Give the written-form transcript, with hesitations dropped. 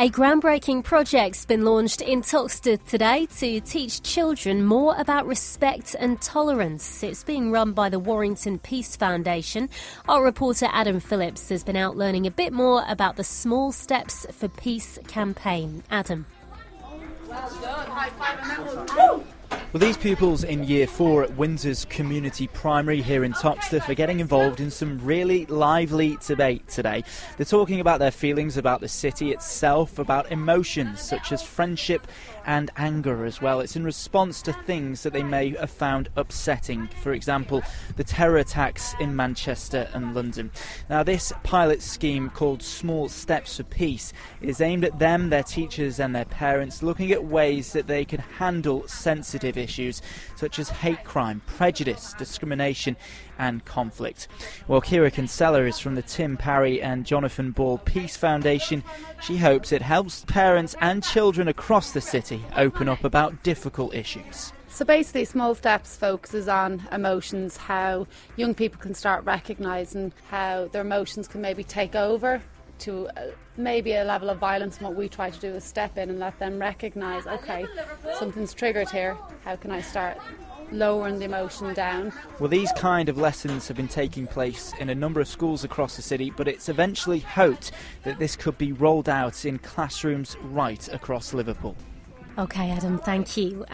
A groundbreaking project's been launched in Toxteth today to teach children more about respect and tolerance. It's being run by the Warrington Peace Foundation. Our reporter Adam Phillips has been out learning a bit more about the Small Steps for Peace campaign. Adam. Well done. High five on that one. Well, these pupils in Year 4 at Windsor's Community Primary here in Toxteth are getting involved in some really lively debate today. They're talking about their feelings about the city itself, about emotions such as friendship and anger as well. It's in response to things that they may have found upsetting. For example, the terror attacks in Manchester and London. Now, this pilot scheme called Small Steps for Peace is aimed at them, their teachers and their parents, looking at ways that they can handle sensitive issues such as hate crime, prejudice, discrimination and conflict. Well, Kira Kinsella is from the Tim Parry and Jonathan Ball Peace Foundation. She hopes it helps parents and children across the city open up about difficult issues. So basically, Small Steps focuses on emotions, how young people can start recognising how their emotions can maybe take over to maybe a level of violence. And what we try to do is step in and let them recognise, OK, something's triggered here, how can I start lowering the emotion down. Well, these kind of lessons have been taking place in a number of schools across the city, but it's eventually hoped that this could be rolled out in classrooms right across Liverpool. OK, Adam, thank you.